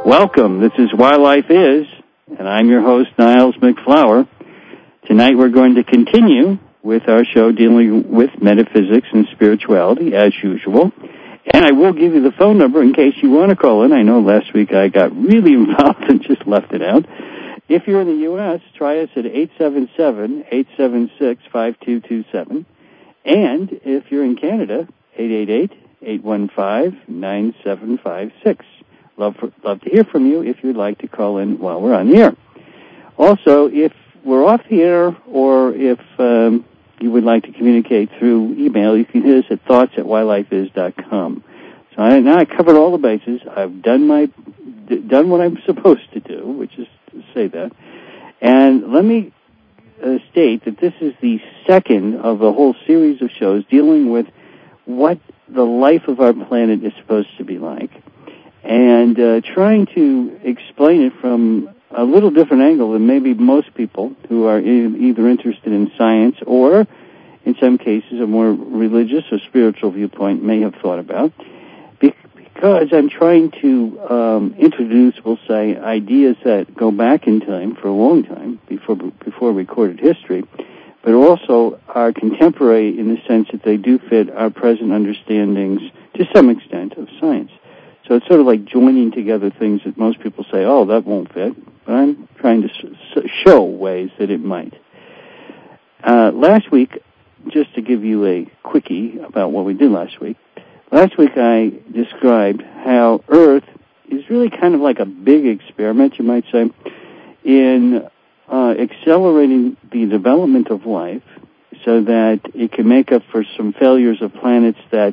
Welcome. This is Why Life Is, and I'm your host, Niles McFlower. Tonight we're going to continue with our show dealing with metaphysics and spirituality, as usual. And I will give you the phone number in case you want to call in. I know last week I got really involved and just left it out. If you're in the U.S., try us at 877-876-5227. And if you're in Canada, 888-815-9756. Love to hear from you if you'd like to call in while we're on the air. Also, if we're off the air or if you would like to communicate through email, you can hit us at thoughts@whylifeis.com. So now I covered all the bases. I've done what I'm supposed to do, which is to say that. And let me state that this is the second of a whole series of shows dealing with what the life of our planet is supposed to be like, and trying to explain it from a little different angle than maybe most people who are either interested in science or, in some cases, a more religious or spiritual viewpoint may have thought about, because I'm trying to introduce, we'll say, ideas that go back in time for a long time, before recorded history, but also are contemporary in the sense that they do fit our present understandings, to some extent, of science. So it's sort of like joining together things that most people say, oh, that won't fit. But I'm trying to show ways that it might. Last week, just to give you a quickie about what we did last week I described how Earth is really kind of like a big experiment, you might say, in accelerating the development of life so that it can make up for some failures of planets that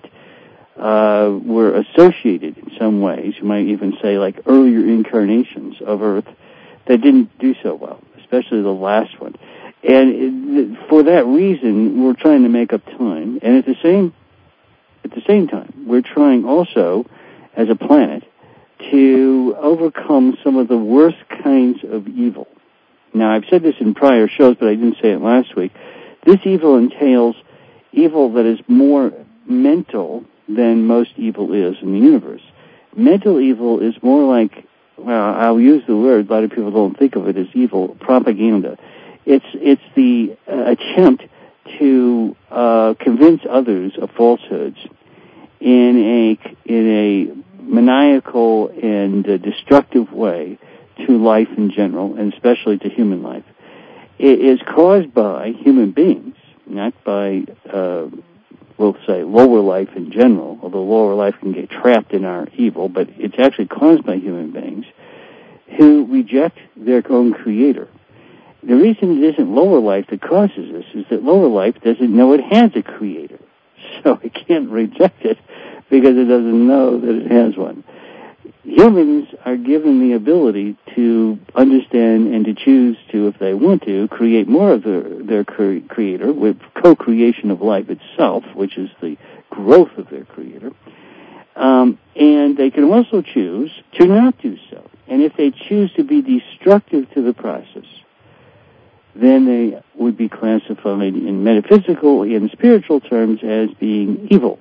were associated in some ways, you might even say like earlier incarnations of Earth that didn't do so well, especially the last one. And for that reason, we're trying to make up time. And at the same time, we're trying also, as a planet, to overcome some of the worst kinds of evil. Now, I've said this in prior shows, but I didn't say it last week. This evil entails evil that is more mental than most evil is in the universe. Mental evil is more like, well, I'll use the word, a lot of people don't think of it as evil, propaganda. It's the attempt to convince others of falsehoods in a maniacal and destructive way to life in general, and especially to human life. It is caused by human beings, not by we'll say lower life in general, although lower life can get trapped in our evil, but it's actually caused by human beings who reject their own creator. The reason it isn't lower life that causes this is that lower life doesn't know it has a creator, so it can't reject it because it doesn't know that it has one. Humans are given the ability to understand and to choose to, if they want to, create more of their creator with co-creation of life itself, which is the growth of their creator. And they can also choose to not do so. And if they choose to be destructive to the process, then they would be classified in metaphysical and spiritual terms as being evil.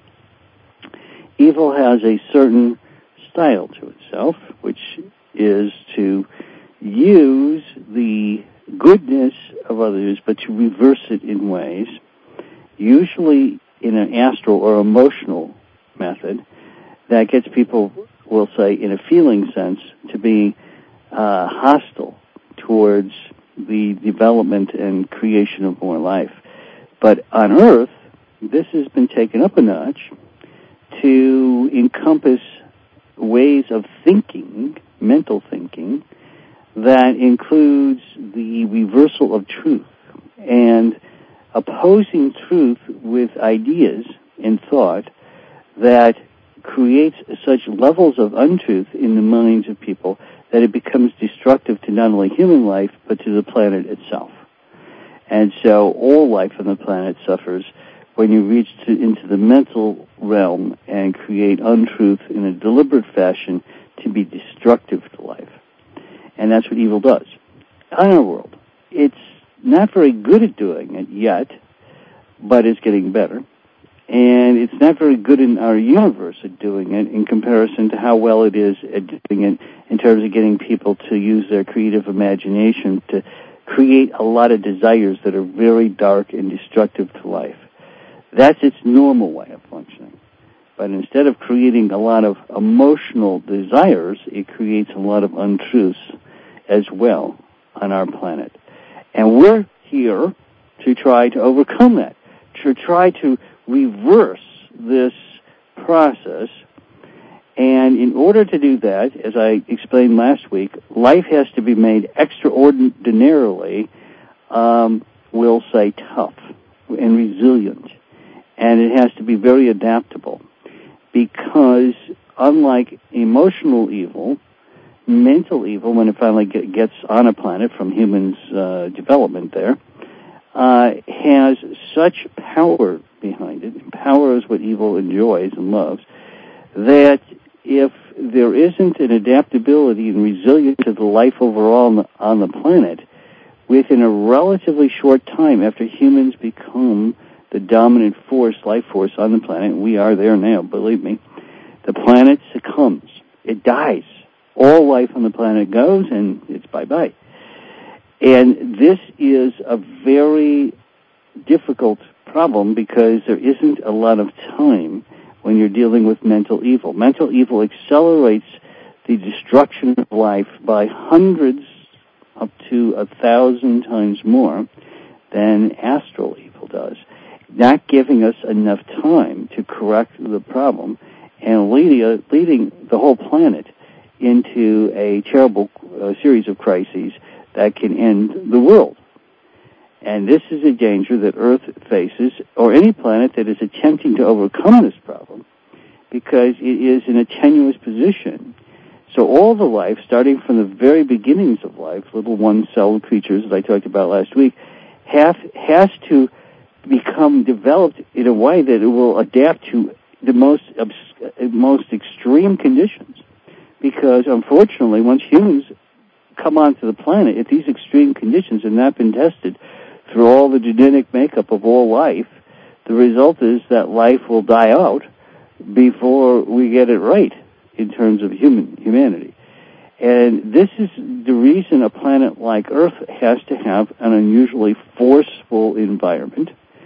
Evil has a certain style to itself, which is to use the goodness of others, but to reverse it in ways, usually in an astral or emotional method, that gets people, we'll say, in a feeling sense, to be hostile towards the development and creation of more life. But on Earth, this has been taken up a notch to encompass ways of thinking, mental thinking, that includes the reversal of truth and opposing truth with ideas and thought that creates such levels of untruth in the minds of people that it becomes destructive to not only human life, but to the planet itself. And so all life on the planet suffers when you reach into the mental realm and create untruth in a deliberate fashion to be destructive to life. And that's what evil does. In our world, it's not very good at doing it yet, but it's getting better. And it's not very good in our universe at doing it in comparison to how well it is at doing it in terms of getting people to use their creative imagination to create a lot of desires that are very dark and destructive to life. That's its normal way of functioning. But instead of creating a lot of emotional desires, it creates a lot of untruths as well on our planet. And we're here to try to overcome that, to try to reverse this process. And in order to do that, as I explained last week, life has to be made extraordinarily, we'll say, tough and resilient. And it has to be very adaptable. Because unlike emotional evil, mental evil, when it finally gets on a planet from humans' development there, has such power behind it, and power is what evil enjoys and loves, that if there isn't an adaptability and resilience to the life overall on the planet, within a relatively short time after humans become the dominant life force on the planet, and we are there now, believe me, the planet succumbs. It dies. All life on the planet goes, and it's bye-bye. And this is a very difficult problem because there isn't a lot of time when you're dealing with mental evil. Mental evil accelerates the destruction of life by hundreds up to 1,000 times more than astral evil does, not giving us enough time to correct the problem and leading the whole planet into a terrible series of crises that can end the world. And this is a danger that Earth faces, or any planet that is attempting to overcome this problem, because it is in a tenuous position. So all the life, starting from the very beginnings of life, little one-celled creatures, as I talked about last week, has to become developed in a way that it will adapt to the most extreme conditions. Because, unfortunately, once humans come onto the planet, if these extreme conditions have not been tested through all the genetic makeup of all life, the result is that life will die out before we get it right in terms of humanity. And this is the reason a planet like Earth has to have an unusually forceful environment.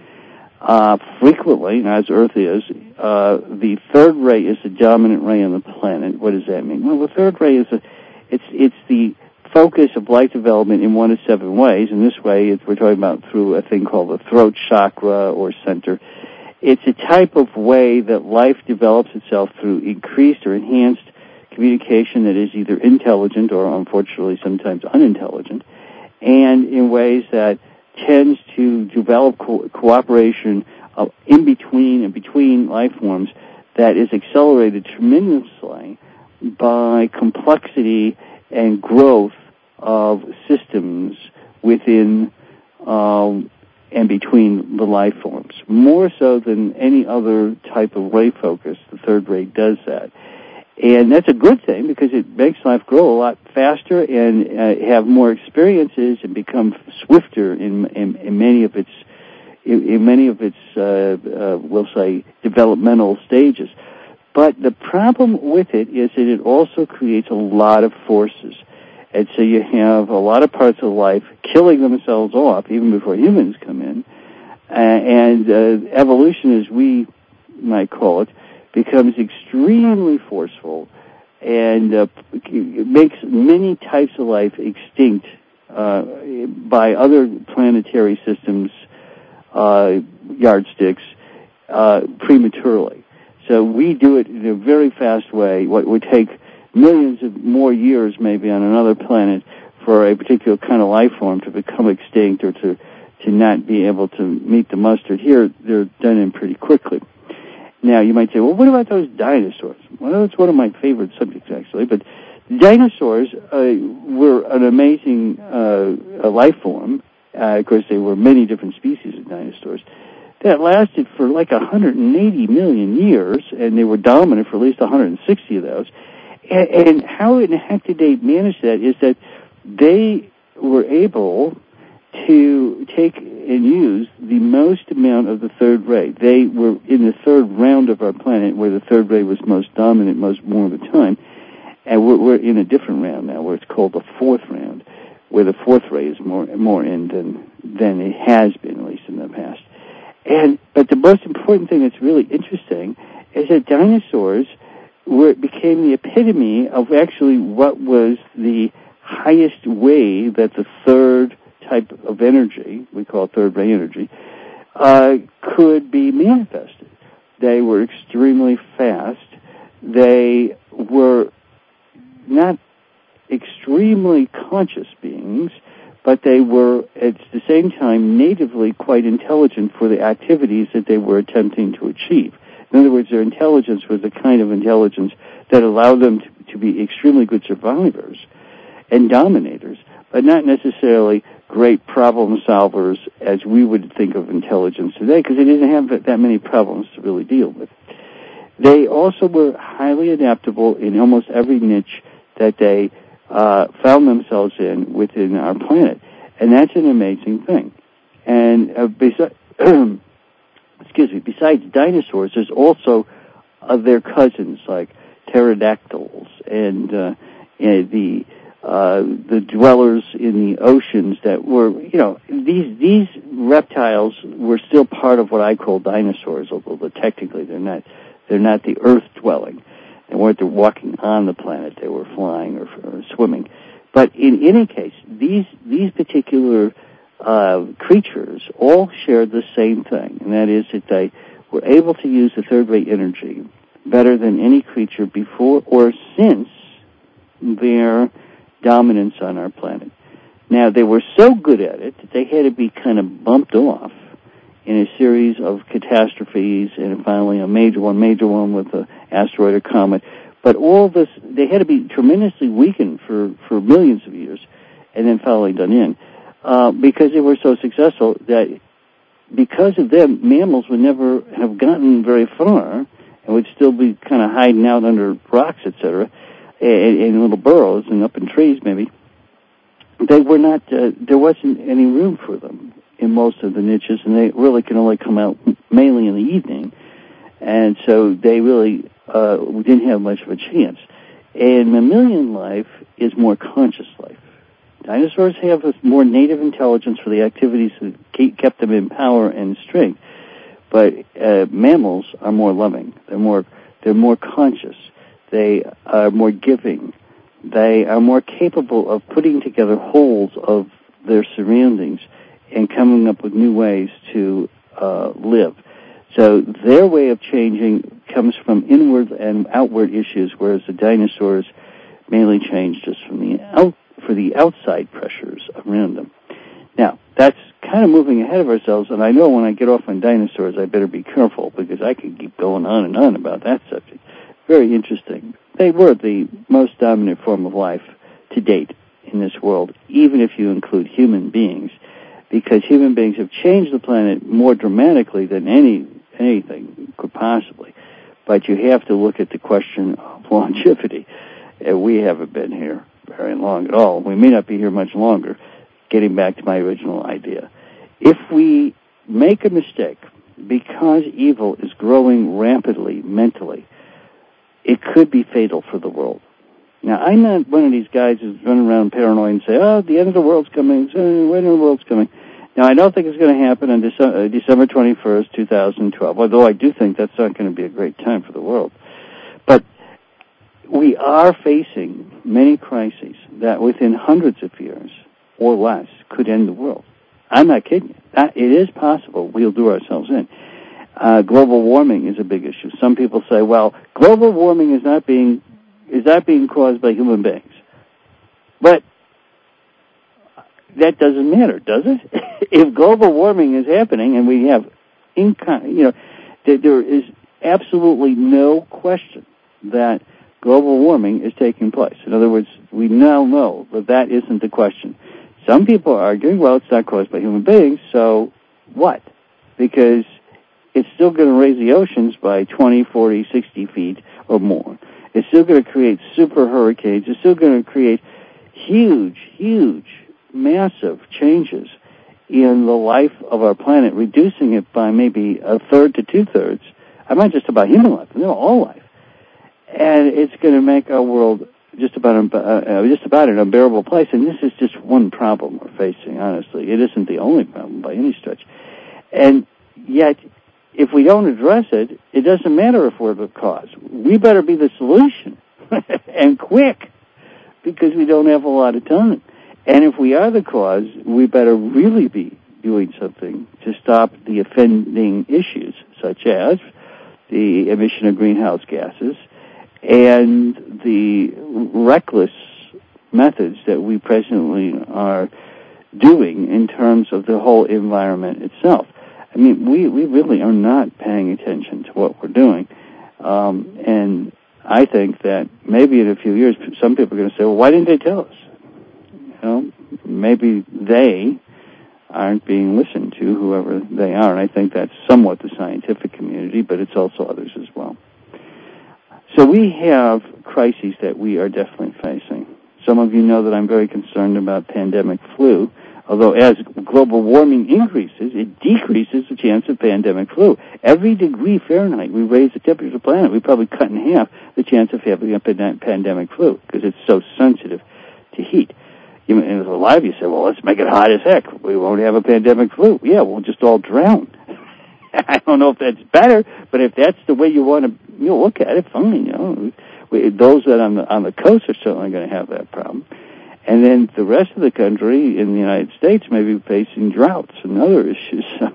Frequently, as Earth is, the third ray is the dominant ray on the planet. What does that mean? Well, the third ray is it's the focus of life development in one of 7 ways. In this way, we're talking about through a thing called the throat chakra or center. It's a type of way that life develops itself through increased or enhanced communication that is either intelligent or, unfortunately, sometimes unintelligent, and in ways that tends to develop cooperation in between and between life forms that is accelerated tremendously by complexity and growth of systems within and between the life forms. More so than any other type of ray focus, the third ray does that. And that's a good thing because it makes life grow a lot faster and have more experiences and become swifter in many of its we'll say developmental stages. But the problem with it is that it also creates a lot of forces. And so you have a lot of parts of life killing themselves off even before humans come in. And evolution, as we might call it, becomes extremely forceful and makes many types of life extinct by other planetary systems, yardsticks, prematurely. So we do it in a very fast way. What would take millions of more years maybe on another planet for a particular kind of life form to become extinct or to not be able to meet the mustard. Here, they're done in pretty quickly. Now, you might say, well, what about those dinosaurs? Well, that's one of my favorite subjects, actually. But dinosaurs were an amazing life form. Of course, there were many different species of dinosaurs that lasted for like 180 million years, and they were dominant for at least 160 of those. And how in the heck did they manage that is that they were able to take and use the most amount of the third ray. They were in the third round of our planet, where the third ray was most dominant more of the time, and we're in a different round now, where it's called the fourth round, where the fourth ray is more in than it has been, at least in the past. But the most important thing that's really interesting is that dinosaurs became the epitome of actually what was the highest way that the third type of energy, we call third ray energy, could be manifested. They were extremely fast. They were not extremely conscious beings, but they were at the same time natively quite intelligent for the activities that they were attempting to achieve. In other words, their intelligence was the kind of intelligence that allowed them to be extremely good survivors and dominators, but not necessarily great problem solvers as we would think of intelligence today, because they didn't have that many problems to really deal with. They also were highly adaptable in almost every niche that they found themselves in within our planet, and that's an amazing thing. And besides dinosaurs, there's also their cousins like pterodactyls and the dwellers in the oceans that were, these reptiles were still part of what I call dinosaurs, although technically they're not the earth dwelling. They weren't walking on the planet, they were flying or swimming. But in any case, these particular creatures all shared the same thing, and that is that they were able to use the third ray energy better than any creature before or since their dominance on our planet. Now, they were so good at it that they had to be kind of bumped off in a series of catastrophes, and finally a major one with an asteroid or comet. But all this, they had to be tremendously weakened for millions of years, and then finally done in, because they were so successful that because of them, mammals would never have gotten very far and would still be kind of hiding out under rocks, etc., in little burrows and up in trees maybe. They were not, there wasn't any room for them in most of the niches, and they really can only come out mainly in the evening, and so they really didn't have much of a chance. And mammalian life is more conscious life. Dinosaurs have a more native intelligence for the activities that kept them in power and strength, but mammals are more loving. They're more conscious. They are more giving. They are more capable of putting together wholes of their surroundings and coming up with new ways to live. So their way of changing comes from inward and outward issues, whereas the dinosaurs mainly changed just for the outside pressures around them. Now, that's kind of moving ahead of ourselves, and I know when I get off on dinosaurs, I better be careful, because I could keep going on and on about that subject. Very interesting. They were the most dominant form of life to date in this world, even if you include human beings, because human beings have changed the planet more dramatically than anything could possibly. But you have to look at the question of longevity. We haven't been here very long at all. We may not be here much longer, getting back to my original idea. If we make a mistake, because evil is growing rapidly mentally, it could be fatal for the world. Now, I'm not one of these guys who's running around paranoid and say, the end of the world's coming, when the world's coming. Now, I don't think it's going to happen on December 21st, 2012, although I do think that's not going to be a great time for the world. But we are facing many crises that within hundreds of years or less could end the world. I'm not kidding you. It is possible we'll do ourselves in. Global warming is a big issue. Some people say, well, global warming is not being caused by human beings. But that doesn't matter, does it? If global warming is happening, and we have, there is absolutely no question that global warming is taking place. In other words, we now know that isn't the question. Some people are arguing, well, it's not caused by human beings, so what? Because it's still going to raise the oceans by 20, 40, 60 feet or more. It's still going to create super hurricanes. It's still going to create huge, massive changes in the life of our planet, reducing it by maybe a third to two-thirds. I'm not just about human life, all life. And it's going to make our world just about an unbearable place. And this is just one problem we're facing, honestly. It isn't the only problem by any stretch. And yet, if we don't address it, it doesn't matter if we're the cause. We better be the solution, and quick, because we don't have a lot of time. And if we are the cause, we better really be doing something to stop the offending issues, such as the emission of greenhouse gases and the reckless methods that we presently are doing in terms of the whole environment itself. I mean, we really are not paying attention to what we're doing. And I think that maybe in a few years, some people are going to say, well, why didn't they tell us? Maybe they aren't being listened to, whoever they are. And I think that's somewhat the scientific community, but it's also others as well. So we have crises that we are definitely facing. Some of you know that I'm very concerned about pandemic flu, although as global warming increases, it decreases the chance of pandemic flu. Every degree Fahrenheit we raise the temperature of the planet, we probably cut in half the chance of having a pandemic flu because it's so sensitive to heat. And a lot of you say, well, let's make it hot as heck. We won't have a pandemic flu. Yeah, we'll just all drown. I don't know if that's better, but if that's the way you want to look at it, fine. Those that on the coast are certainly going to have that problem. And then the rest of the country in the United States may be facing droughts and other issues. So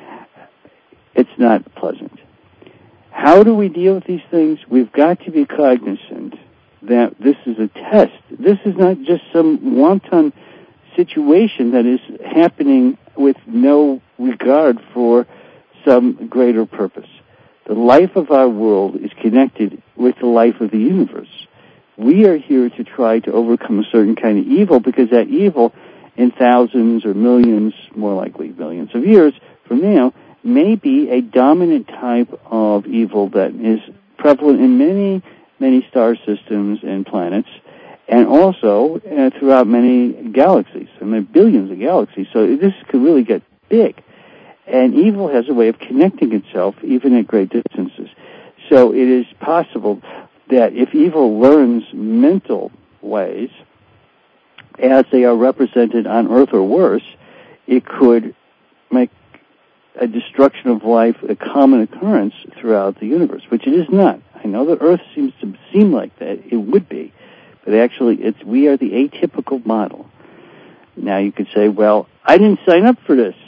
it's not pleasant. How do we deal with these things? We've got to be cognizant that this is a test. This is not just some wanton situation that is happening with no regard for some greater purpose. The life of our world is connected with the life of the universe. We are here to try to overcome a certain kind of evil because that evil, in thousands or millions, more likely billions of years from now, may be a dominant type of evil that is prevalent in many, many star systems and planets, and also throughout many galaxies. I mean, billions of galaxies. So this could really get big. And evil has a way of connecting itself even at great distances. So it is possible that if evil learns mental ways, as they are represented on Earth or worse, it could make a destruction of life a common occurrence throughout the universe, which it is not. I know that Earth seems to seem like that. It would be. But actually, we are the atypical model. Now you could say, well, I didn't sign up for this.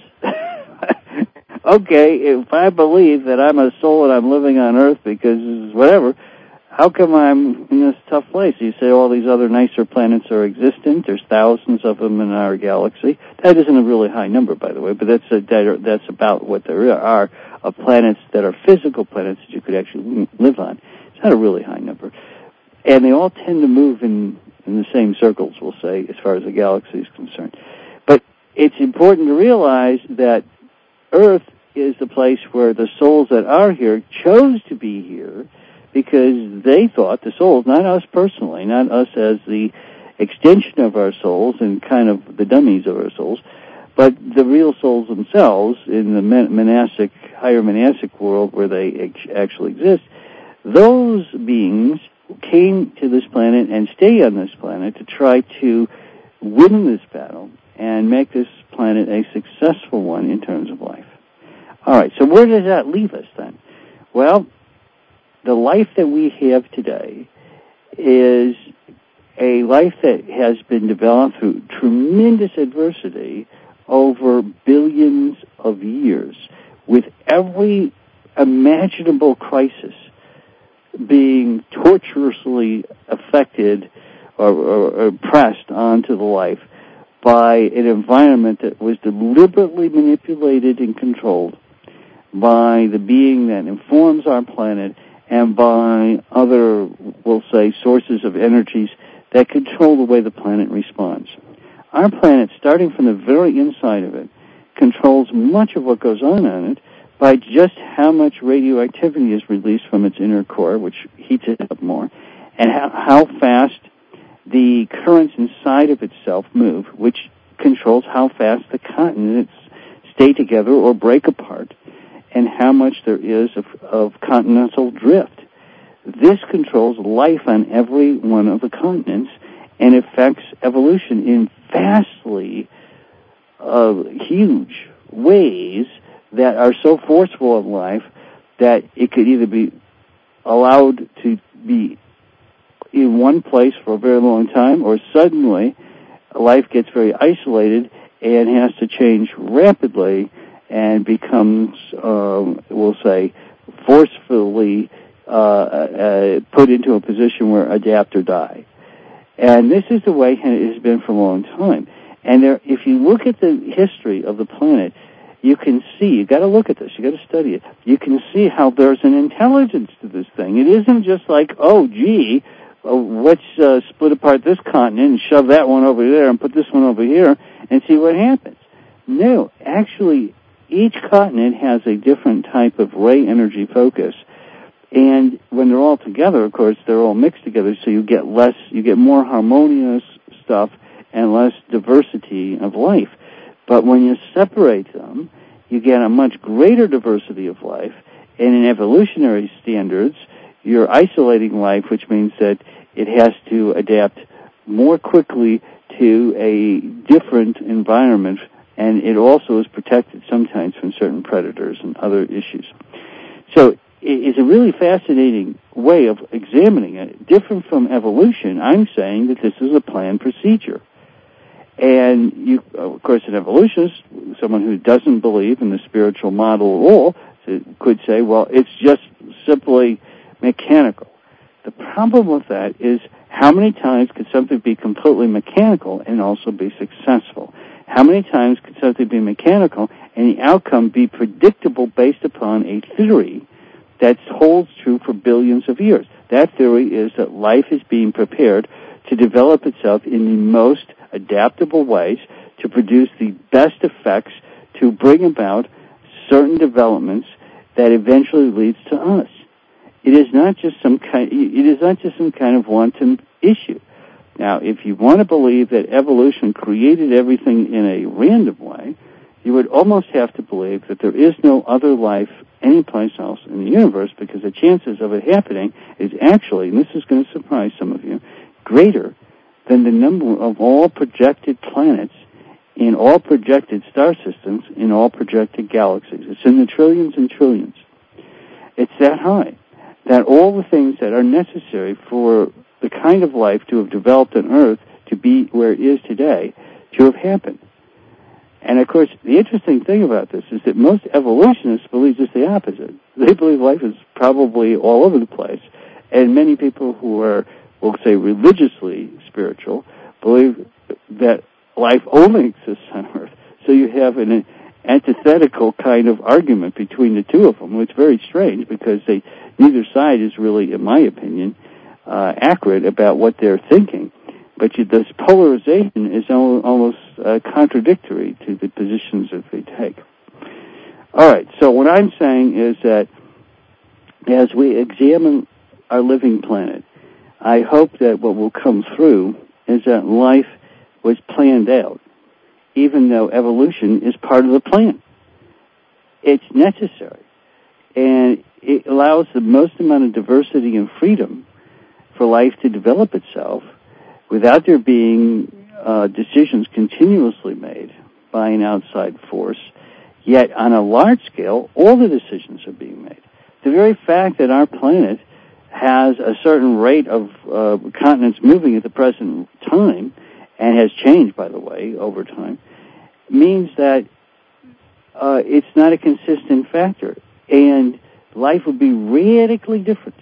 Okay, if I believe that I'm a soul and I'm living on Earth because whatever, how come I'm in this tough place? You say all these other nicer planets are existent. There's thousands of them in our galaxy. That isn't a really high number, by the way, but that's about what there are of planets that are physical planets that you could actually live on. It's not a really high number. And they all tend to move in the same circles, we'll say, as far as the galaxy is concerned. But it's important to realize that Earth is the place where the souls that are here chose to be here because they thought, the souls, not us personally, not us as the extension of our souls and kind of the dummies of our souls, but the real souls themselves in the higher monastic world where they actually exist. Those beings came to this planet and stay on this planet to try to win this battle and make this planet a successful one in terms of life. All right, so where does that leave us then? Well, the life that we have today is a life that has been developed through tremendous adversity over billions of years, with every imaginable crisis being tortuously affected or pressed onto the life by an environment that was deliberately manipulated and controlled by the being that informs our planet and by other, we'll say, sources of energies that control the way the planet responds. Our planet, starting from the very inside of it, controls much of what goes on it by just how much radioactivity is released from its inner core, which heats it up more, and how fast the currents inside of itself move, which controls how fast the continents stay together or break apart, and how much there is of continental drift. This controls life on every one of the continents and affects evolution in vastly huge ways that are so forceful in life that it could either be allowed to be in one place for a very long time, or suddenly life gets very isolated and has to change rapidly and becomes, we'll say, forcefully put into a position where adapt or die. And this is the way it has been for a long time. And if you look at the history of the planet, you can see, you got to look at this, you got to study it. You can see how there's an intelligence to this thing. It isn't just like, let's split apart this continent and shove that one over there and put this one over here and see what happens. No, actually, each continent has a different type of ray energy focus. And when they're all together, of course, they're all mixed together, so you get more harmonious stuff and less diversity of life. But when you separate them, you get a much greater diversity of life. And in evolutionary standards, you're isolating life, which means that it has to adapt more quickly to a different environment, and it also is protected sometimes from certain predators and other issues. So it's a really fascinating way of examining it. Different from evolution, I'm saying that this is a planned procedure. And you, of course, an evolutionist, someone who doesn't believe in the spiritual model at all, could say, well, it's just simply mechanical. The problem with that is, how many times could something be completely mechanical and also be successful? How many times could something be mechanical and the outcome be predictable based upon a theory that holds true for billions of years? That theory is that life is being prepared to develop itself in the most adaptable ways to produce the best effects to bring about certain developments that eventually leads to us. It is not just some kind of wanton issue. Now, if you want to believe that evolution created everything in a random way, you would almost have to believe that there is no other life anyplace else in the universe, because the chances of it happening is actually, and this is going to surprise some of you, greater than the number of all projected planets in all projected star systems in all projected galaxies. It's in the trillions and trillions. It's that high, that all the things that are necessary for the kind of life to have developed on Earth to be where it is today, to have happened. And, of course, the interesting thing about this is that most evolutionists believe just the opposite. They believe life is probably all over the place. And many people who are, we'll say, religiously spiritual, believe that life only exists on Earth. So you have an antithetical kind of argument between the two of them. It's very strange, because neither side is really, in my opinion, accurate about what they're thinking. But this polarization is almost contradictory to the positions that they take. All right, so what I'm saying is that as we examine our living planet, I hope that what will come through is that life was planned out, even though evolution is part of the plan. It's necessary, and it allows the most amount of diversity and freedom for life to develop itself without there being decisions continuously made by an outside force. Yet on a large scale, all the decisions are being made. The very fact that our planet has a certain rate of continents moving at the present time, and has changed, by the way, over time, means that it's not a consistent factor. And life would be radically different,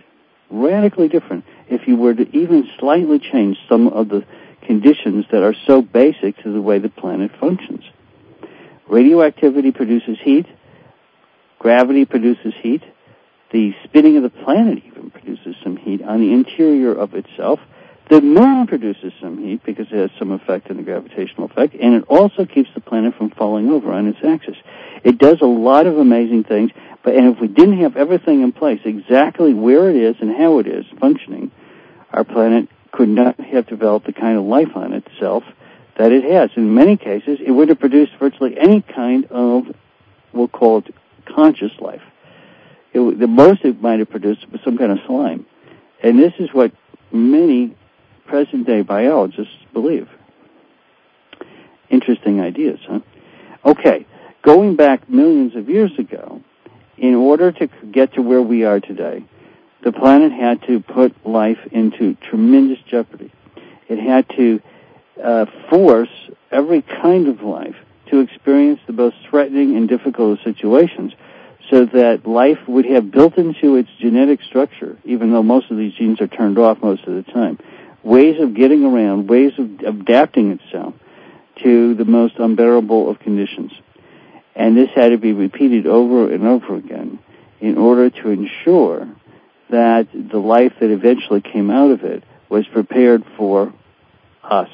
if you were to even slightly change some of the conditions that are so basic to the way the planet functions. Radioactivity produces heat. Gravity produces heat. The spinning of the planet even produces some heat on the interior of itself. The moon produces some heat because it has some effect in the gravitational effect, and it also keeps the planet from falling over on its axis. It does a lot of amazing things, and if we didn't have everything in place, exactly where it is and how it is functioning, our planet could not have developed the kind of life on itself that it has. In many cases, it would have produced virtually any kind of we'll call it conscious life. The most it might have produced was some kind of slime. And this is what many present-day biologists believe. Interesting ideas, huh? Okay, going back millions of years ago, in order to get to where we are today, the planet had to put life into tremendous jeopardy. It had to force every kind of life to experience the most threatening and difficult of situations so that life would have built into its genetic structure, even though most of these genes are turned off most of the time, ways of getting around, ways of adapting itself to the most unbearable of conditions. And this had to be repeated over and over again in order to ensure that the life that eventually came out of it was prepared for us.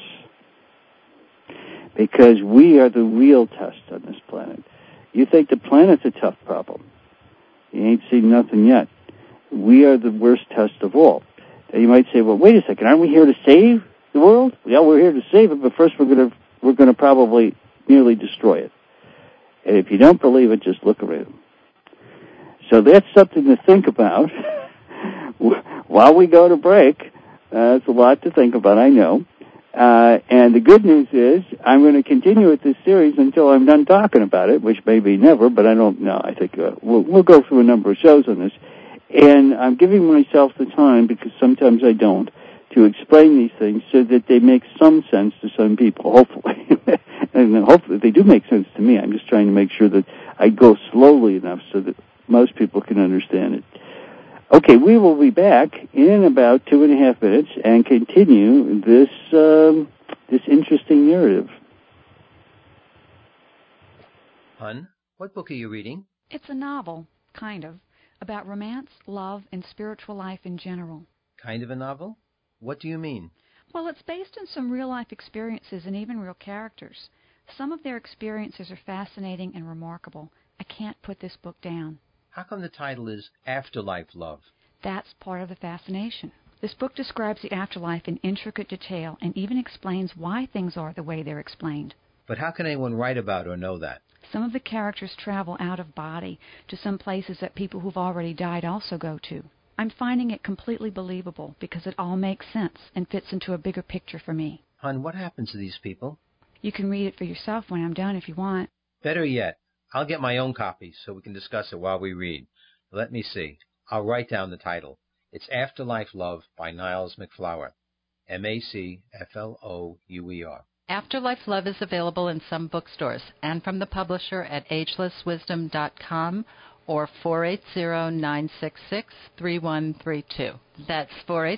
Because we are the real test on this planet. You think the planet's a tough problem. You ain't seen nothing yet. We are the worst test of all. And you might say, well, wait a second, aren't we here to save the world? Yeah, we're here to save it, but first we're going to probably nearly destroy it. And if you don't believe it, just look around. So that's something to think about while we go to break. It's a lot to think about, I know. And the good news is I'm going to continue with this series until I'm done talking about it, which may be never, but I don't know. I think we'll go through a number of shows on this. And I'm giving myself the time, because sometimes I don't, to explain these things so that they make some sense to some people, hopefully. And hopefully they do make sense to me. I'm just trying to make sure that I go slowly enough so that most people can understand it. Okay, we will be back in about 2.5 minutes and continue this interesting narrative. Hun, what book are you reading? It's a novel, kind of, about romance, love, and spiritual life in general. Kind of a novel? What do you mean? Well, it's based on some real-life experiences and even real characters. Some of their experiences are fascinating and remarkable. I can't put this book down. How come the title is Afterlife Love? That's part of the fascination. This book describes the afterlife in intricate detail and even explains why things are the way they're explained. But how can anyone write about or know that? Some of the characters travel out of body to some places that people who've already died also go to. I'm finding it completely believable because it all makes sense and fits into a bigger picture for me. Hun, what happens to these people? You can read it for yourself when I'm done if you want. Better yet, I'll get my own copy so we can discuss it while we read. Let me see. I'll write down the title. It's Afterlife Love by Niles MacFlouer. MacFlouer. Afterlife Love is available in some bookstores and from the publisher at agelesswisdom.com or 480-966-3132. That's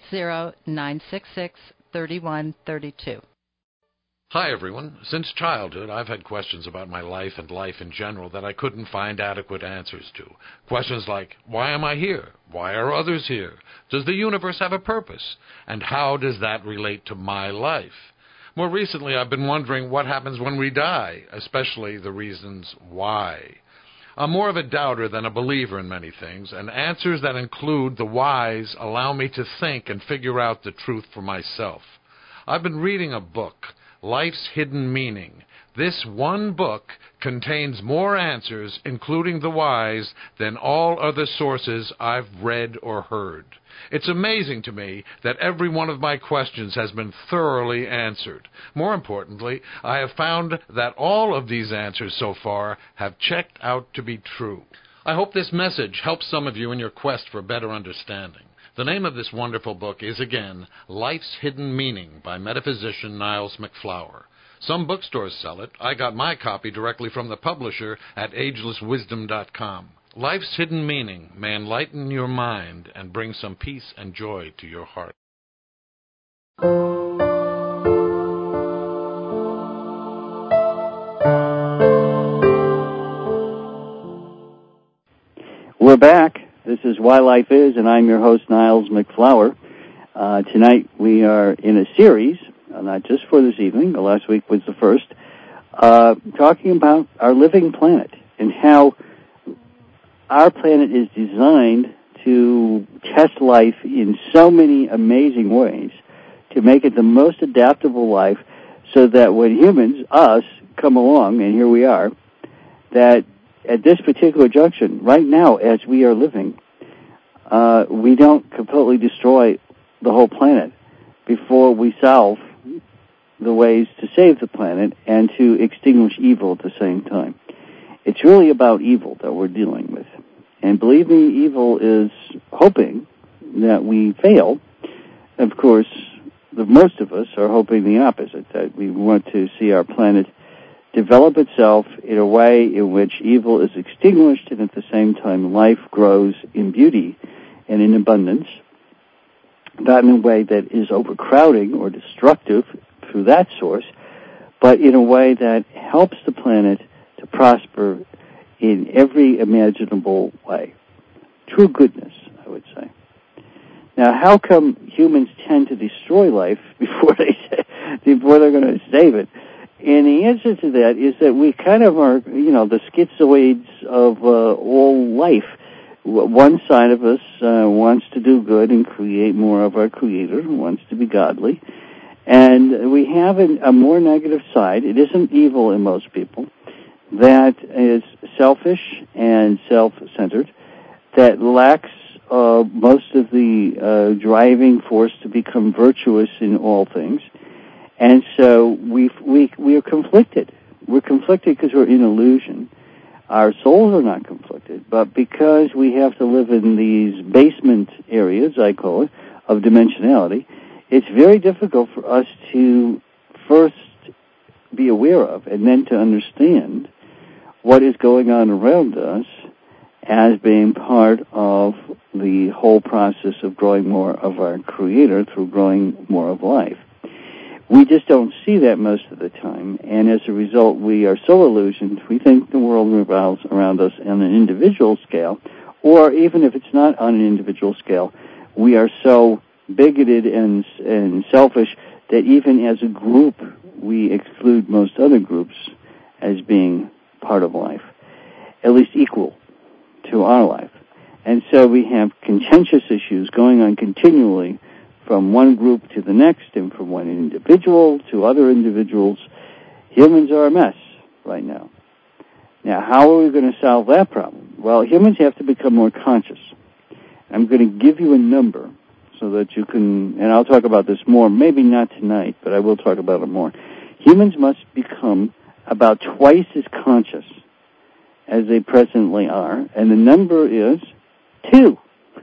480-966-3132. Hi, everyone. Since childhood, I've had questions about my life and life in general that I couldn't find adequate answers to. Questions like, why am I here? Why are others here? Does the universe have a purpose? And how does that relate to my life? More recently, I've been wondering what happens when we die, especially the reasons why. I'm more of a doubter than a believer in many things, and answers that include the whys allow me to think and figure out the truth for myself. I've been reading a book, Life's Hidden Meaning. This one book contains more answers, including the whys, than all other sources I've read or heard. It's amazing to me that every one of my questions has been thoroughly answered. More importantly, I have found that all of these answers so far have checked out to be true. I hope this message helps some of you in your quest for better understanding. The name of this wonderful book is, again, Life's Hidden Meaning by metaphysician Niles MacFlouer. Some bookstores sell it. I got my copy directly from the publisher at agelesswisdom.com. Life's Hidden Meaning may enlighten your mind and bring some peace and joy to your heart. We're back. This is Why Life Is, and I'm your host, Niles MacFlouer. Tonight we are in a series, not just for this evening, the last week was the first, talking about our living planet and how our planet is designed to test life in so many amazing ways to make it the most adaptable life so that when humans, us, come along, and here we are, that at this particular junction, right now, as we are living, we don't completely destroy the whole planet before we solve the ways to save the planet and to extinguish evil at the same time. It's really about evil that we're dealing with. And believe me, evil is hoping that we fail. Of course, most of us are hoping the opposite, that we want to see our planet develop itself in a way in which evil is extinguished and at the same time life grows in beauty and in abundance, not in a way that is overcrowding or destructive through that source, but in a way that helps the planet to prosper in every imaginable way. True goodness, I would say. Now, how come humans tend to destroy life before they're going to save it? And the answer to that is that we kind of are, the schizoids of all life. One side of us wants to do good and create more of our Creator, wants to be godly. And we have a more negative side. It isn't evil in most people. That is selfish and self-centered, that lacks most of the driving force to become virtuous in all things. And so we are conflicted. We're conflicted because we're in illusion. Our souls are not conflicted, but because we have to live in these basement areas, I call it, of dimensionality, it's very difficult for us to first be aware of and then to understand what is going on around us as being part of the whole process of growing more of our Creator through growing more of life. We just don't see that most of the time, and as a result, we are so illusioned, we think the world revolves around us on an individual scale, or even if it's not on an individual scale, we are so bigoted and selfish that even as a group, we exclude most other groups as being part of life, at least equal to our life. And so we have contentious issues going on continually from one group to the next and from one individual to other individuals. Humans are a mess right now. Now, how are we going to solve that problem? Well, humans have to become more conscious. I'm going to give you a number so that you can, and I'll talk about this more, maybe not tonight, but I will talk about it more. Humans must become about twice as conscious as they presently are, and the number is 2.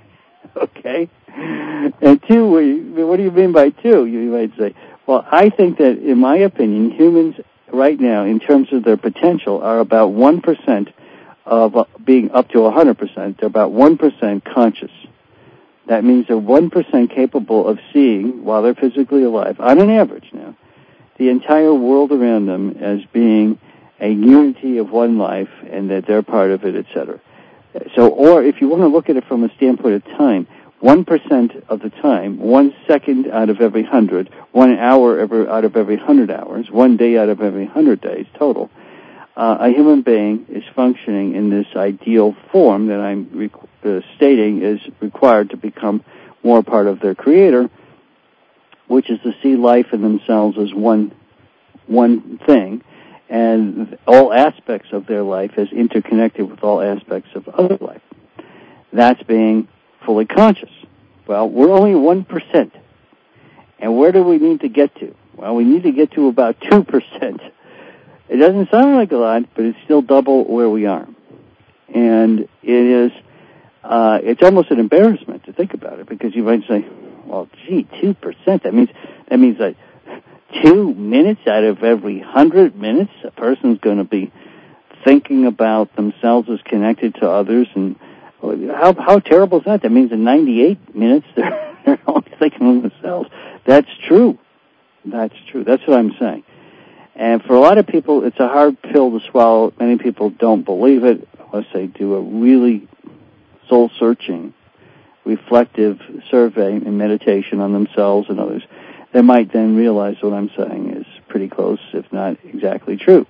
Okay? And 2, what do you mean by 2, you might say? Well, I think that, in my opinion, humans right now, in terms of their potential, are about 1% of being up to 100%. They're about 1% conscious. That means they're 1% capable of seeing, while they're physically alive, on an average now, the entire world around them as being a unity of one life and that they're part of it, etc. So, or if you want to look at it from a standpoint of time, 1% of the time, 1 second out of every 100, 1 hour out of every 100 hours, 1 day out of every 100 days total, a human being is functioning in this ideal form that I'm stating is required to become more part of their Creator, which is to see life in themselves as one thing, and all aspects of their life as interconnected with all aspects of other life. That's being fully conscious. Well, we're only 1%. And where do we need to get to? Well, we need to get to about 2%. It doesn't sound like a lot, but it's still double where we are. And it is, it's almost an embarrassment to think about it, because you might say, well, gee, 2%, that means that 2 minutes out of every 100 minutes, a person's going to be thinking about themselves as connected to others, and how terrible is that? That means in 98 minutes they're only thinking of themselves. That's true. That's true. That's what I'm saying. And for a lot of people, it's a hard pill to swallow. Many people don't believe it unless they do a really soul-searching, reflective survey and meditation on themselves and others. They might then realize what I'm saying is pretty close, if not exactly true.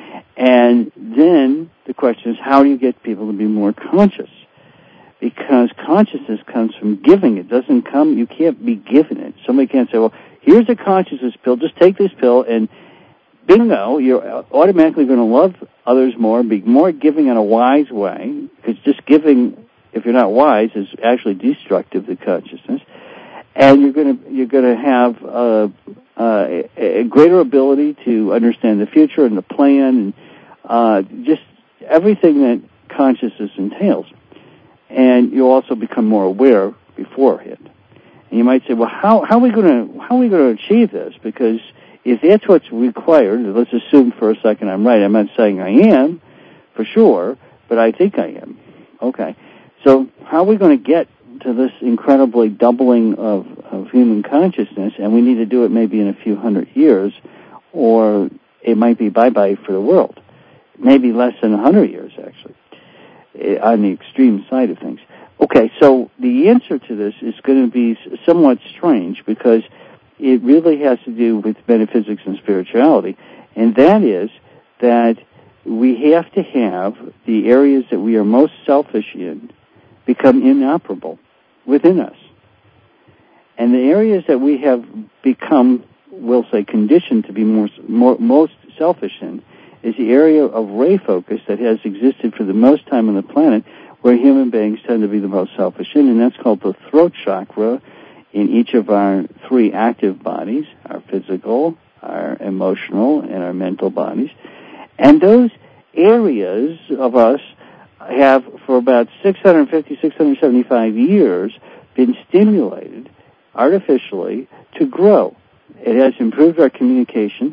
And then the question is, how do you get people to be more conscious? Because consciousness comes from giving. It doesn't come, you can't be given it. Somebody can't say, well, here's a consciousness pill, just take this pill and bingo, you're automatically going to love others more, be more giving in a wise way, because just giving, if you're not wise, is actually destructive to consciousness. And you're going to have a greater ability to understand the future and the plan, and just everything that consciousness entails. And you'll also become more aware beforehand. And you might say, well, how are we going to achieve this? Because if that's what's required, let's assume for a second I'm right. I'm not saying I am for sure, but I think I am. Okay. So how are we going to get to this incredibly doubling of human consciousness? And we need to do it maybe in a few hundred years, or it might be bye-bye for the world. Maybe less than 100 years, actually, on the extreme side of things. Okay, so the answer to this is going to be somewhat strange, because it really has to do with metaphysics and spirituality, and that is that we have to have the areas that we are most selfish in become inoperable within us. And the areas that we have become, we'll say, conditioned to be most selfish in is the area of ray focus that has existed for the most time on the planet, where human beings tend to be the most selfish in, and that's called the throat chakra in each of our three active bodies, our physical, our emotional, and our mental bodies. And those areas of us have, for about 650, 675 years, been stimulated artificially to grow. It has improved our communication,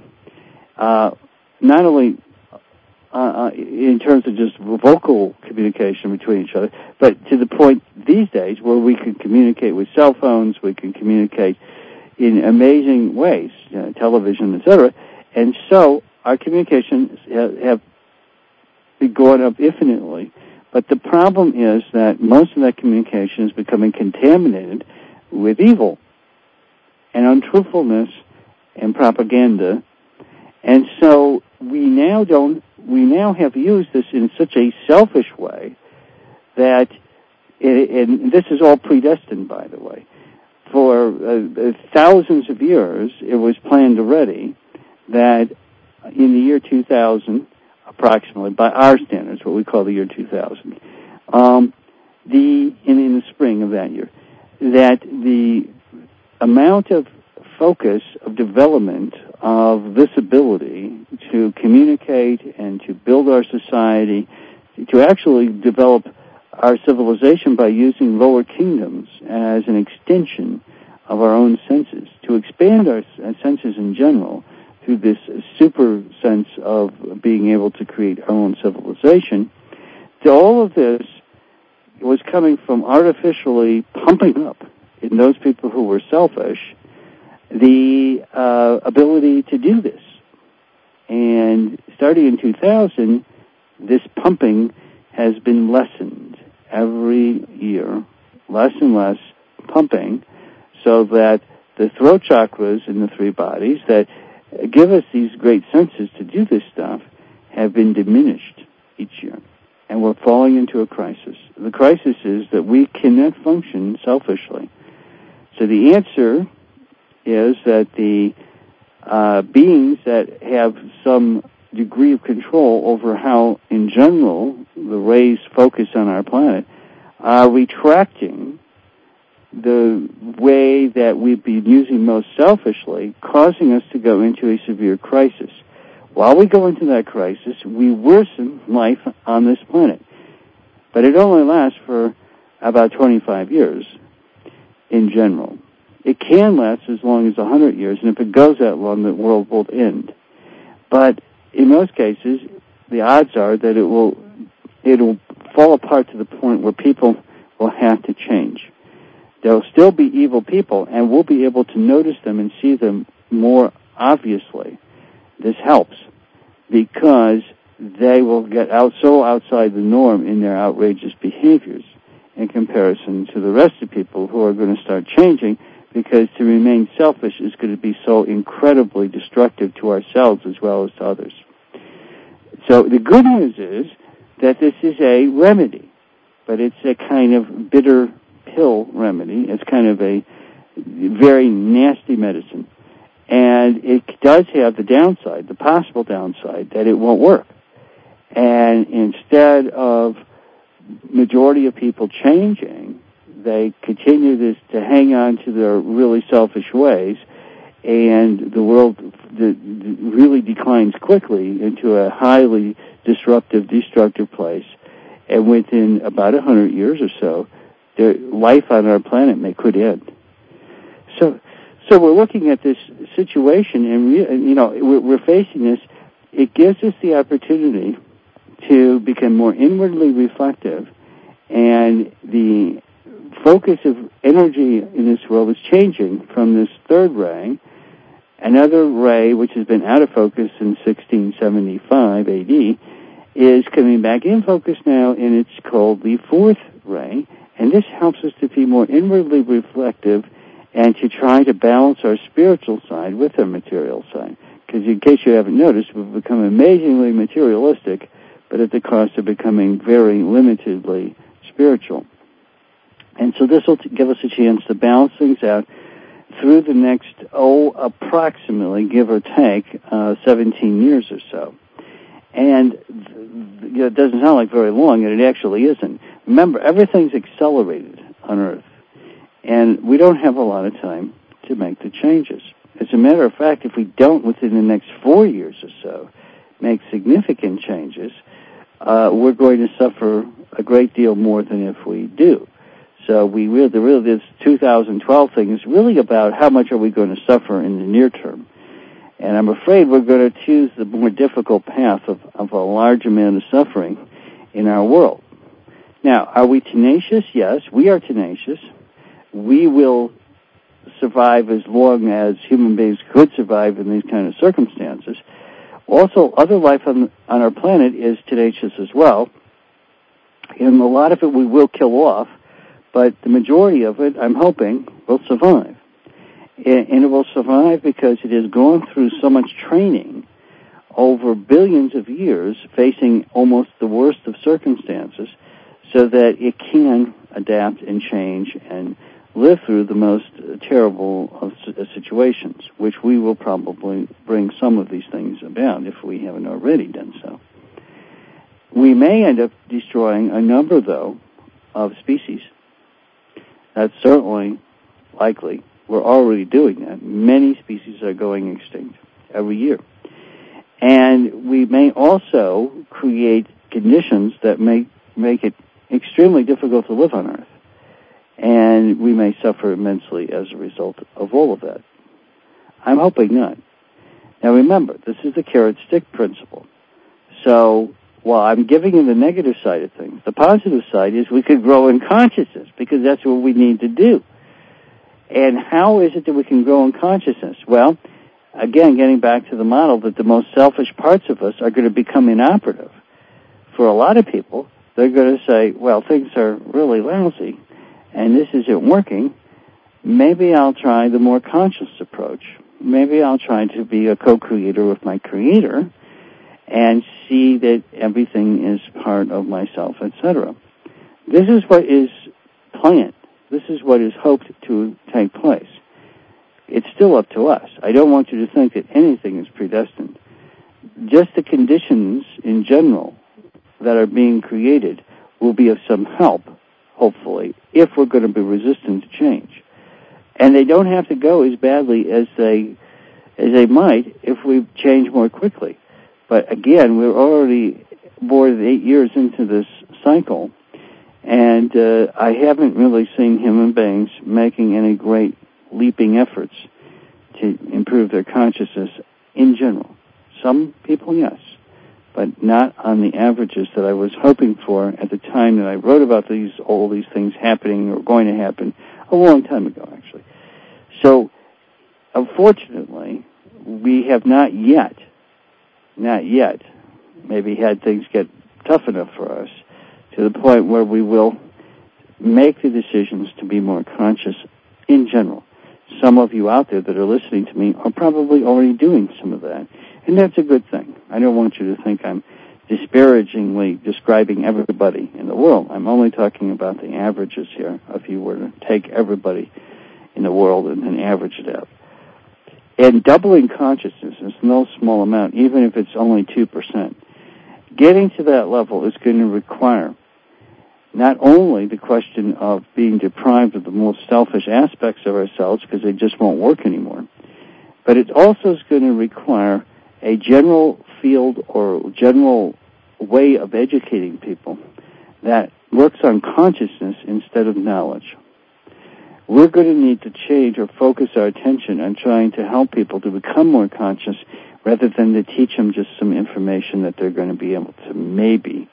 not only in terms of just vocal communication between each other, but to the point these days where we can communicate with cell phones, we can communicate in amazing ways, television, etc. And so our communications have gone up infinitely. But the problem is that most of that communication is becoming contaminated with evil and untruthfulness and propaganda. And so we now have used this in such a selfish way that, and this is all predestined, by the way, for thousands of years it was planned already that in the year 2000, approximately, by our standards, what we call the year 2000, in the spring of that year, that the amount of focus of development of this ability to communicate and to build our society, to actually develop our civilization by using lower kingdoms as an extension of our own senses, to expand our senses in general through this super sense of being able to create our own civilization. So all of this was coming from artificially pumping up in those people who were selfish the ability to do this. And starting in 2000, this pumping has been lessened every year, less and less pumping, so that the throat chakras in the three bodies that give us these great senses to do this stuff have been diminished each year. And we're falling into a crisis. The crisis is that we cannot function selfishly. So the answer is that the beings that have some degree of control over how, in general, the rays focus on our planet are retracting the way that we've been using most selfishly, causing us to go into a severe crisis. While we go into that crisis, we worsen life on this planet. But it only lasts for about 25 years in general. It can last as long as 100 years, and if it goes that long, the world will end. But in most cases, the odds are that it'll fall apart to the point where people will have to change. There'll still be evil people, and we'll be able to notice them and see them more obviously. This helps because they will get so outside the norm in their outrageous behaviors in comparison to the rest of people who are going to start changing, because to remain selfish is going to be so incredibly destructive to ourselves as well as to others. So the good news is that this is a remedy, but it's a kind of bitter pill remedy. It's kind of a very nasty medicine. And it does have the downside, the possible downside, that it won't work. And instead of majority of people changing, they continue to hang on to their really selfish ways, and the world really declines quickly into a highly disruptive, destructive place. And within about 100 years or so, the life on our planet could end. So we're looking at this situation, and we're facing this. It gives us the opportunity to become more inwardly reflective, and the focus of energy in this world is changing from this third ray. Another ray, which has been out of focus since 1675 AD, is coming back in focus now, and it's called the fourth ray, and this helps us to be more inwardly reflective and to try to balance our spiritual side with our material side. Because in case you haven't noticed, we've become amazingly materialistic, but at the cost of becoming very limitedly spiritual. And so this will give us a chance to balance things out through the next, approximately, give or take, 17 years or so. And it doesn't sound like very long, and it actually isn't. Remember, everything's accelerated on Earth, and we don't have a lot of time to make the changes. As a matter of fact, if we don't, within the next 4 years or so, make significant changes, we're going to suffer a great deal more than if we do. So this 2012 thing is really about how much are we going to suffer in the near term. And I'm afraid we're going to choose the more difficult path of a large amount of suffering in our world. Now, are we tenacious? Yes, we are tenacious. We will survive as long as human beings could survive in these kind of circumstances. Also, other life on our planet is tenacious as well. And a lot of it we will kill off, but the majority of it, I'm hoping, will survive. And it will survive because it has gone through so much training over billions of years, facing almost the worst of circumstances, so that it can adapt and change and live through the most terrible of situations, which we will probably bring some of these things about if we haven't already done so. We may end up destroying a number, though, of species. That's certainly likely. We're already doing that. Many species are going extinct every year. And we may also create conditions that make it extremely difficult to live on Earth. And we may suffer immensely as a result of all of that. I'm hoping not. Now remember, this is the carrot-stick principle. So while I'm giving you the negative side of things, the positive side is we could grow in consciousness, because that's what we need to do. And how is it that we can grow in consciousness? Well, again, getting back to the model that the most selfish parts of us are going to become inoperative. For a lot of people, they're going to say, well, things are really lousy, and this isn't working. Maybe I'll try the more conscious approach. Maybe I'll try to be a co-creator with my Creator and see that everything is part of myself, etc. This is what is planned. This is what is hoped to take place. It's still up to us. I don't want you to think that anything is predestined. Just the conditions in general that are being created will be of some help, hopefully, if we're going to be resistant to change. And they don't have to go as badly as they might if we change more quickly. But again, we're already more than 8 years into this cycle, and I haven't really seen human beings making any great leaping efforts to improve their consciousness in general. Some people, yes, but not on the averages that I was hoping for at the time that I wrote about all these things happening or going to happen a long time ago, actually. So, unfortunately, we have not yet, maybe had things get tough enough for us to the point where we will make the decisions to be more conscious in general. Some of you out there that are listening to me are probably already doing some of that, and that's a good thing. I don't want you to think I'm disparagingly describing everybody in the world. I'm only talking about the averages here, if you were to take everybody in the world and then average it out. And doubling consciousness is no small amount, even if it's only 2%. Getting to that level is going to require not only the question of being deprived of the most selfish aspects of ourselves because they just won't work anymore, but it also is going to require a general field or general way of educating people that works on consciousness instead of knowledge. We're going to need to change or focus our attention on trying to help people to become more conscious rather than to teach them just some information that they're going to be able to maybe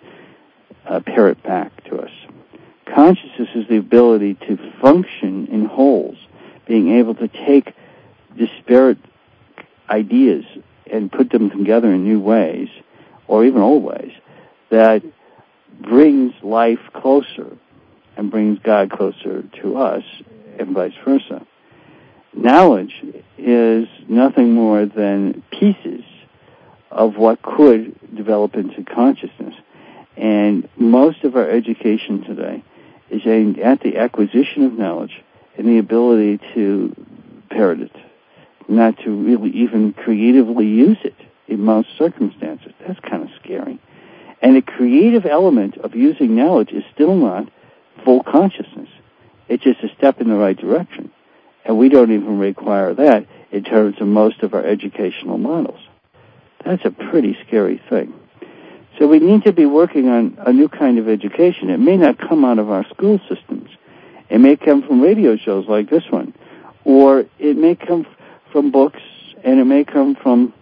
parrot back to us. Consciousness is the ability to function in wholes, being able to take disparate ideas and put them together in new ways, or even old ways, that brings life closer and brings God closer to us, and vice versa. Knowledge is nothing more than pieces of what could develop into consciousness. And most of our education today is aimed at the acquisition of knowledge and the ability to parrot it, not to really even creatively use it in most circumstances. That's kind of scary. And the creative element of using knowledge is still not full consciousness. It's just a step in the right direction. And we don't even require that in terms of most of our educational models. That's a pretty scary thing. So we need to be working on a new kind of education. It may not come out of our school systems. It may come from radio shows like this one. Or it may come from books, and it may come from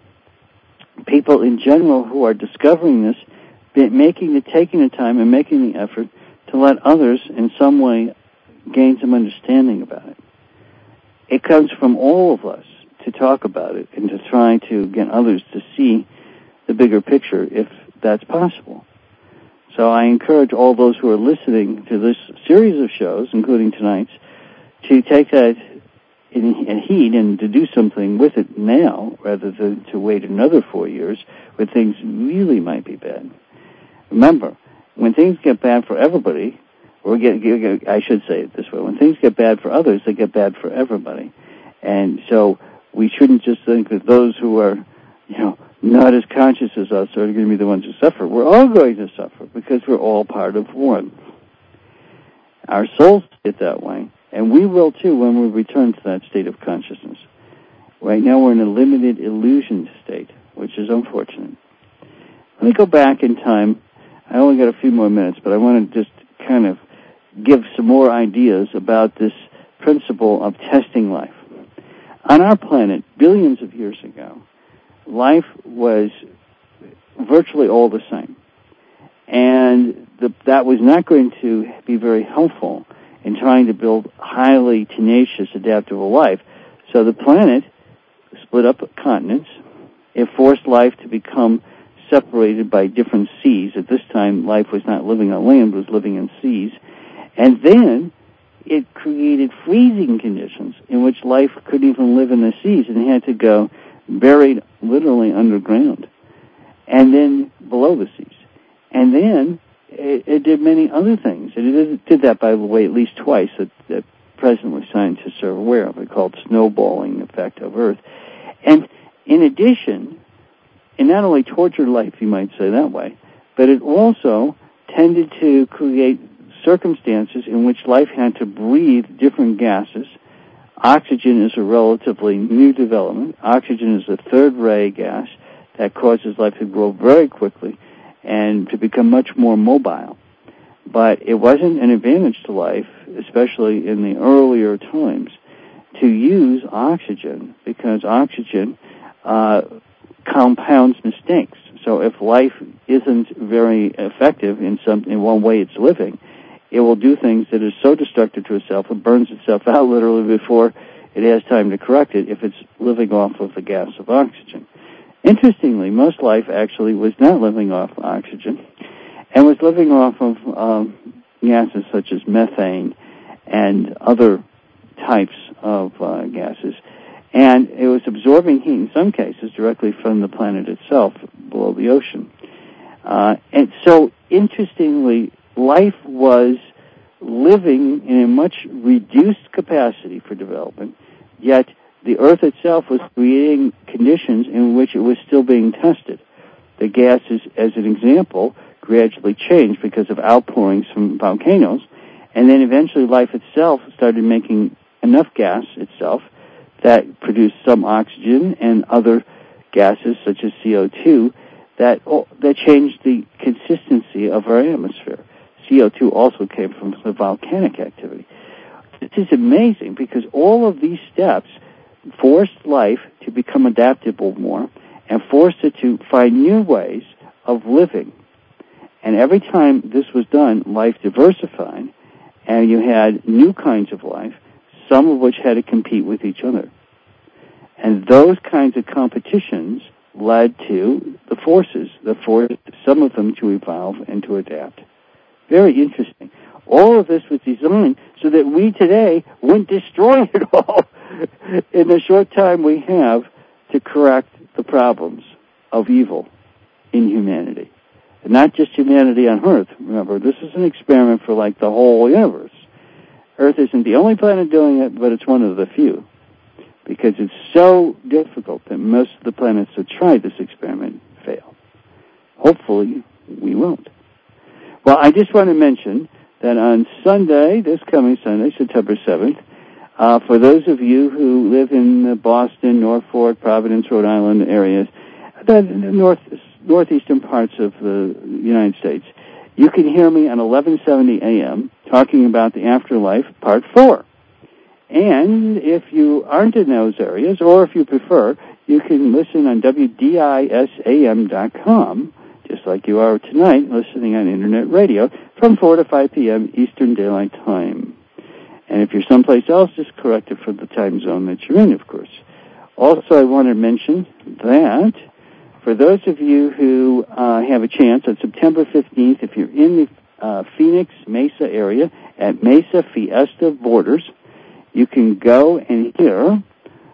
people in general who are discovering this, taking the time and making the effort to let others in some way gain some understanding about it. It comes from all of us to talk about it and to try to get others to see the bigger picture if that's possible. So I encourage all those who are listening to this series of shows, including tonight's, to take that in heed and to do something with it now rather than to wait another 4 years when things really might be bad. Remember, when things get bad for everybody, I should say it this way, when things get bad for others, they get bad for everybody. And so we shouldn't just think that those who are, not as conscious as us are going to be the ones who suffer. We're all going to suffer because we're all part of one. Our souls get that way, and we will too when we return to that state of consciousness. Right now we're in a limited illusion state, which is unfortunate. Let me go back in time. I only got a few more minutes, but I want to just kind of give some more ideas about this principle of testing life. On our planet, billions of years ago, life was virtually all the same. And that was not going to be very helpful in trying to build highly tenacious, adaptable life. So the planet split up continents. It forced life to become separated by different seas. At this time, life was not living on land, it was living in seas. And then it created freezing conditions in which life couldn't even live in the seas and had to go buried literally underground and then below the seas. And then it did many other things. It did that, by the way, at least twice that presently scientists are aware of. It's called snowballing effect of Earth. And in addition, it not only tortured life, you might say that way, but it also tended to create circumstances in which life had to breathe different gases. Oxygen is a relatively new development. Oxygen is a third-ray gas that causes life to grow very quickly and to become much more mobile. But it wasn't an advantage to life, especially in the earlier times, to use oxygen because oxygen compounds mistakes. So if life isn't very effective in one way it's living, it will do things that are so destructive to itself, it burns itself out literally before it has time to correct it if it's living off of the gas of oxygen. Interestingly, most life actually was not living off oxygen and was living off of gases such as methane and other types of gases. And it was absorbing heat in some cases directly from the planet itself below the ocean. And so, interestingly, life was living in a much reduced capacity for development, yet the Earth itself was creating conditions in which it was still being tested. The gases, as an example, gradually changed because of outpourings from volcanoes, and then eventually life itself started making enough gas itself that produced some oxygen and other gases such as CO2 that changed the consistency of our atmosphere. CO2 also came from the volcanic activity. This is amazing because all of these steps forced life to become adaptable more and forced it to find new ways of living. And every time this was done, life diversified, and you had new kinds of life, some of which had to compete with each other. And those kinds of competitions led to the forces that forced some of them to evolve and to adapt. Very interesting. All of this was designed so that we today wouldn't destroy it all in the short time we have to correct the problems of evil in humanity. And not just humanity on Earth. Remember, this is an experiment for like the whole universe. Earth isn't the only planet doing it, but it's one of the few. Because it's so difficult that most of the planets that tried this experiment fail. Hopefully, we won't. Well, I just want to mention that on Sunday, this coming Sunday, September 7th, for those of you who live in the Boston, Norfolk, Providence, Rhode Island areas, the northeastern parts of the United States, you can hear me on 1170 AM talking about the afterlife, Part 4. And if you aren't in those areas, or if you prefer, you can listen on WDISAM.com, just like you are tonight, listening on Internet radio, from 4 to 5 p.m. Eastern Daylight Time. And if you're someplace else, just correct it for the time zone that you're in, of course. Also, I want to mention that for those of you who have a chance, on September 15th, if you're in the Phoenix, Mesa area, at Mesa Fiesta Borders, you can go and hear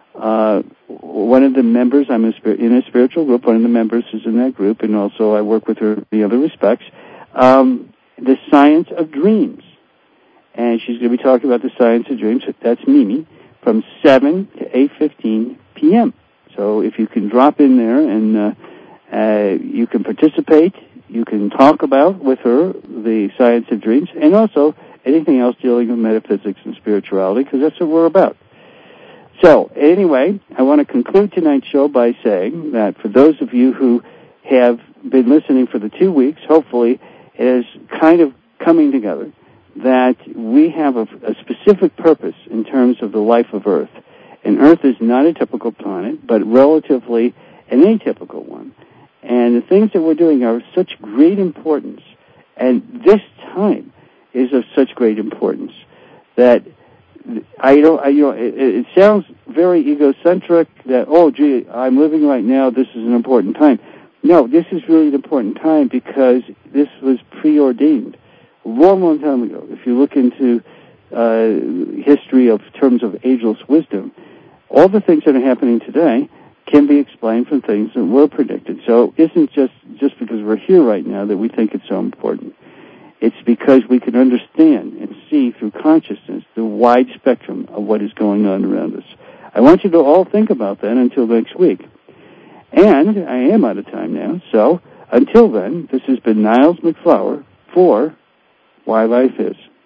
one of the members. I'm in a spiritual group. One of the members is in that group, and also I work with her in the other respects. The Science of Dreams. And she's going to be talking about the Science of Dreams. That's Mimi, from 7 to 8:15 p.m. So if you can drop in there and you can participate, you can talk about with her the Science of Dreams, and also anything else dealing with metaphysics and spirituality, because that's what we're about. So, anyway, I want to conclude tonight's show by saying that for those of you who have been listening for the 2 weeks, hopefully it is kind of coming together, that we have a specific purpose in terms of the life of Earth. And Earth is not a typical planet, but relatively an atypical one. And the things that we're doing are of such great importance, and this time is of such great importance that it sounds very egocentric that, oh, gee, I'm living right now, this is an important time. No, this is really an important time because this was preordained a long, long time ago. If you look into history of terms of ageless wisdom, all the things that are happening today can be explained from things that were predicted. So it isn't just because we're here right now that we think it's so important. It's because we can understand and see through consciousness the wide spectrum of what is going on around us. I want you to all think about that until next week. And I am out of time now, so until then, this has been Niles MacFlouer for Why Life Is.